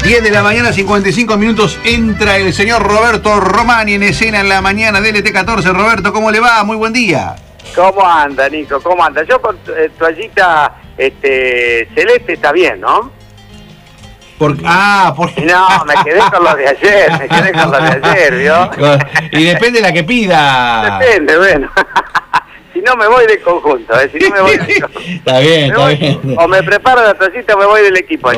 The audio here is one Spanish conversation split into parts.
10 de la mañana, 55 minutos, entra el señor Roberto Romani en escena en la mañana de LT14. Roberto, ¿cómo le va? Muy buen día. ¿Cómo anda, Nico? ¿Cómo anda? Yo con toallita celeste está bien, ¿no? Porque No, me quedé con los de ayer, ¿vio? Y depende de la que pida. Depende, bueno. Si no me voy de conjunto, si no me voy de conjunto. Está bien. O me preparo la toallita o me voy del equipo.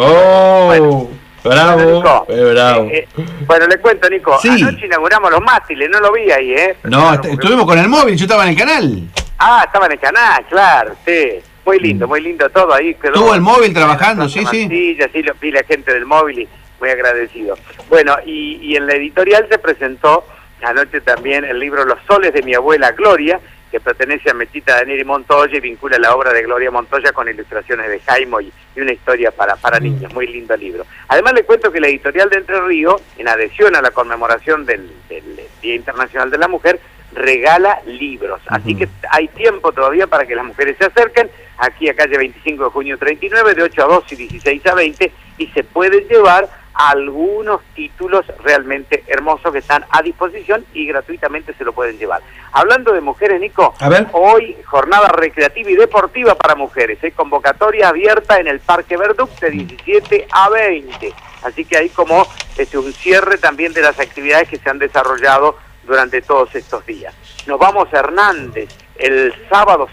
Oh, bueno, bravo, bravo. Bueno, le cuento, Nico. Sí. Anoche inauguramos los mástiles, no lo vi ahí, No, claro, porque... estuvimos con el móvil, yo estaba en el canal. Ah, estaba en el canal, claro, sí. Muy lindo todo ahí. Estuvo el móvil trabajando, sí. Sí, lo vi la gente del móvil y muy agradecido. Bueno, y en la editorial se presentó anoche también el libro Los soles de mi abuela Gloria, que pertenece a Mechita Danieli Montoya y vincula la obra de Gloria Montoya con ilustraciones de Jaimo y una historia para niños. Muy lindo libro. Además le cuento que la editorial de Entre Ríos, en adhesión a la conmemoración del Día Internacional de la Mujer, regala libros. Así que hay tiempo todavía para que las mujeres se acerquen aquí a calle 25 de junio 39, de 8 a 2 y 16 a 20, y se pueden llevar algunos títulos realmente hermosos que están a disposición y gratuitamente se lo pueden llevar. Hablando de mujeres, Nico, a ver. Hoy jornada recreativa y deportiva para mujeres, convocatoria abierta en el Parque Verduc de 17 a 20. Así que hay como un cierre también de las actividades que se han desarrollado durante todos estos días. Nos vamos a Hernández. El sábado,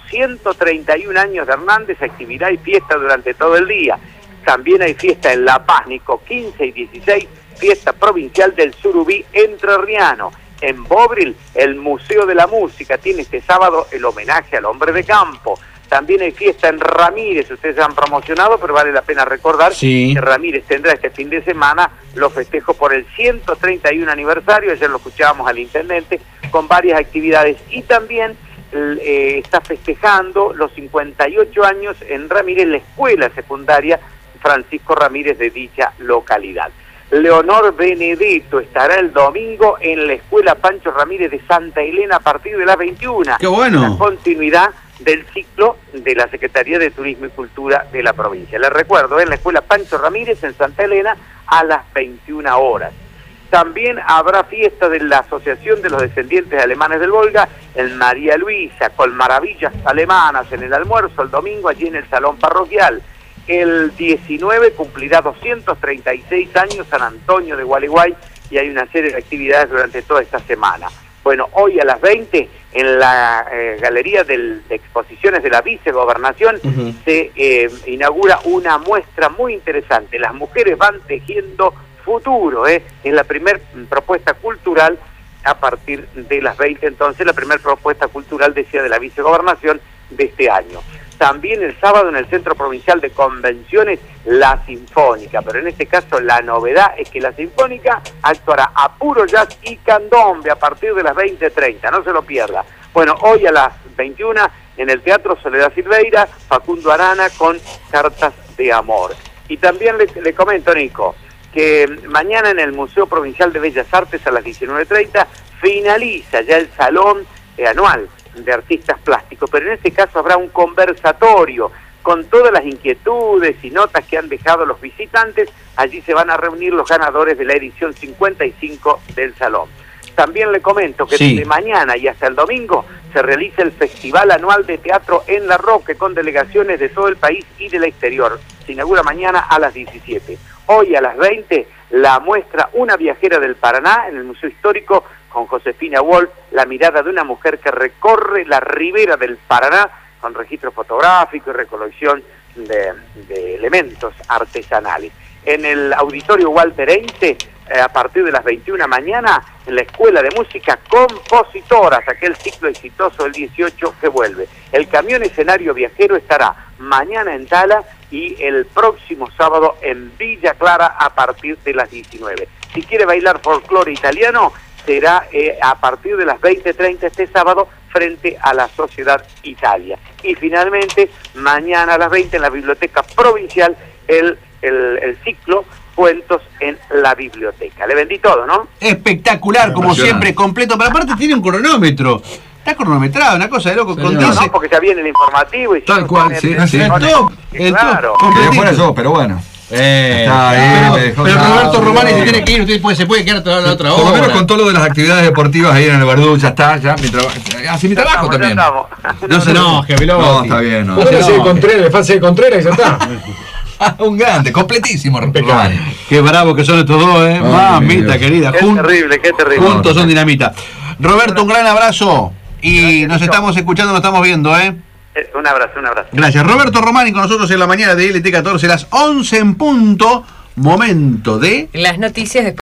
131 años de Hernández, actividad y fiesta durante todo el día. También hay fiesta en La Paz, Nico, 15 y 16, fiesta provincial del Surubí entrerriano. En Bobril, el Museo de la Música tiene este sábado el homenaje al hombre de campo. También hay fiesta en Ramírez, ustedes han promocionado, pero vale la pena recordar que Ramírez tendrá este fin de semana los festejos por el 131 aniversario, ayer lo escuchábamos al intendente, con varias actividades, y también está festejando los 58 años en Ramírez la escuela secundaria Francisco Ramírez de dicha localidad. Leonor Benedetto estará el domingo en la escuela Pancho Ramírez de Santa Elena a partir de las 21. ¡Qué bueno! La continuidad del ciclo de la Secretaría de Turismo y Cultura de la provincia. Les recuerdo, en la escuela Pancho Ramírez en Santa Elena a las 21 horas. También habrá fiesta de la Asociación de los Descendientes Alemanes del Volga en María Luisa, con maravillas alemanas en el almuerzo el domingo allí en el Salón Parroquial. El 19 cumplirá 236 años San Antonio de Gualeguay y hay una serie de actividades durante toda esta semana. Bueno, hoy a las 20 en la Galería de Exposiciones de la Vicegobernación se inaugura una muestra muy interesante. Las mujeres van tejiendo futuro, es la primera propuesta cultural a partir de las 20, entonces la primera propuesta cultural, decía, de la Vicegobernación de este año. También el sábado en el Centro Provincial de Convenciones, la Sinfónica, pero en este caso la novedad es que la Sinfónica actuará a puro jazz y candombe a partir de las 20:30, no se lo pierda. Bueno, hoy a las 21 en el Teatro Soledad Silveira, Facundo Arana con Cartas de Amor. Y también le comento, Nico, que mañana en el Museo Provincial de Bellas Artes a las 19:30 finaliza ya el Salón anual de Artistas Plásticos, pero en este caso habrá un conversatorio con todas las inquietudes y notas que han dejado los visitantes. Allí se van a reunir los ganadores de la edición 55 del Salón. También le comento que desde mañana y hasta el domingo se realiza el Festival Anual de Teatro en La Roque con delegaciones de todo el país y del exterior. Se inaugura mañana a las 17. Hoy a las 20 la muestra Una viajera del Paraná en el Museo Histórico con Josefina Wolf, la mirada de una mujer que recorre la ribera del Paraná con registro fotográfico y recolección de elementos artesanales. En el Auditorio Walter Einstein, a partir de las 21 mañana, en la Escuela de Música Compositoras, aquel ciclo exitoso del 18 que vuelve. El camión escenario viajero estará mañana en Tala y el próximo sábado en Villa Clara a partir de las 19. Si quiere bailar folclore italiano, será a partir de las 20:30 este sábado frente a la Sociedad Italia. Y finalmente, mañana a las 20 en la Biblioteca Provincial, el ciclo Cuentos en la Biblioteca. Le vendí todo, ¿no? Espectacular, como siempre, completo. Pero aparte tiene un cronómetro. Está cronometrado, una cosa de loco. No, porque ya viene el informativo. Y tal cual, sí. El top. Claro. Que fuera yo, pero bueno. Está bien, me dejó pero nada. Roberto Romani se tiene que ir, usted se puede quedar toda la otra hora. Por lo menos con todo lo de las actividades deportivas ahí en el Verdú, ya está, ya mi trabajo. Así mi trabajo Ya también. estamos. No, Gemelotti. No, está bien, no. Póngase de Contreras, le falta de Contreras y ya está. Un grande, completísimo, Romani. Qué bravo que son estos dos, Ay, Mamita Dios. querida. Qué terrible, qué terrible. Juntos son dinamita. Roberto, un gran abrazo. Y Gracias, nos Nico. estamos escuchando, nos estamos viendo, Un abrazo, un abrazo. Gracias. Roberto Romani con nosotros en la mañana de LT14, las 11 en punto. Momento de... Las noticias de